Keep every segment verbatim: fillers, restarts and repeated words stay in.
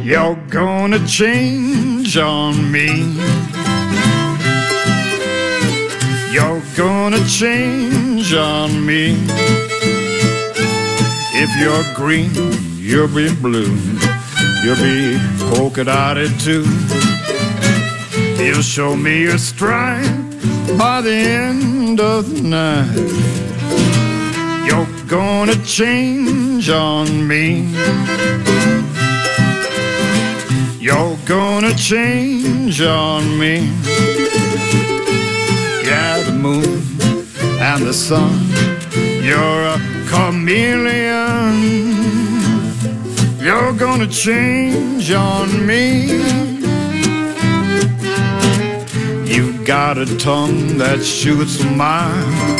You're gonna change on me. You're gonna change on me. If you're green, you'll be blue. You'll be polka dotted too. You'll show me your stride by the end of the night. You're gonna change on me. You're gonna change on me. Yeah, the moon and the sun, you're a chameleon. You're gonna change on me. You've got a tongue that shoots a mile,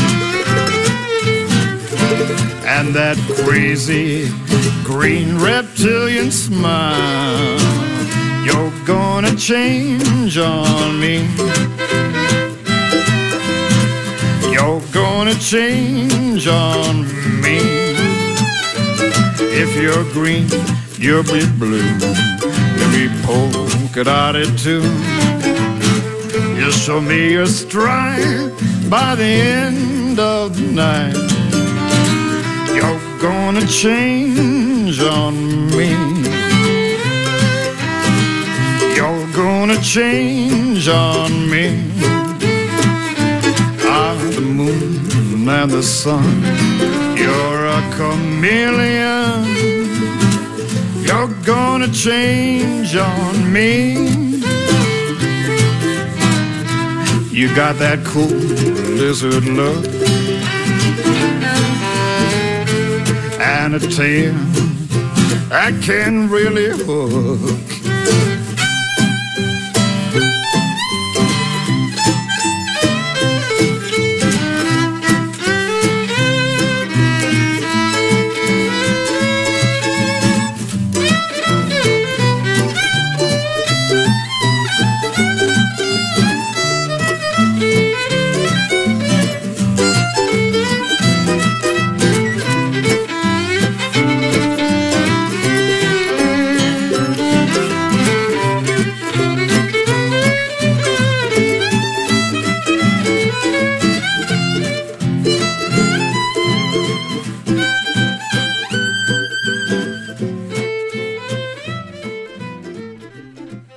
and that crazy green reptilian smile. You're gonna change on me. You're gonna change on me. If you're green, you'll be blue. You'll be polka dotted too. You'll show me your stride by the end of the night. You're gonna change on me. You're gonna change on me. Ah, the moon and the sun, you're a chameleon. You're gonna change on me. You got that cool lizard look and a tail I can really hook.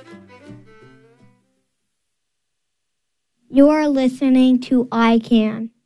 You are listening to I Can.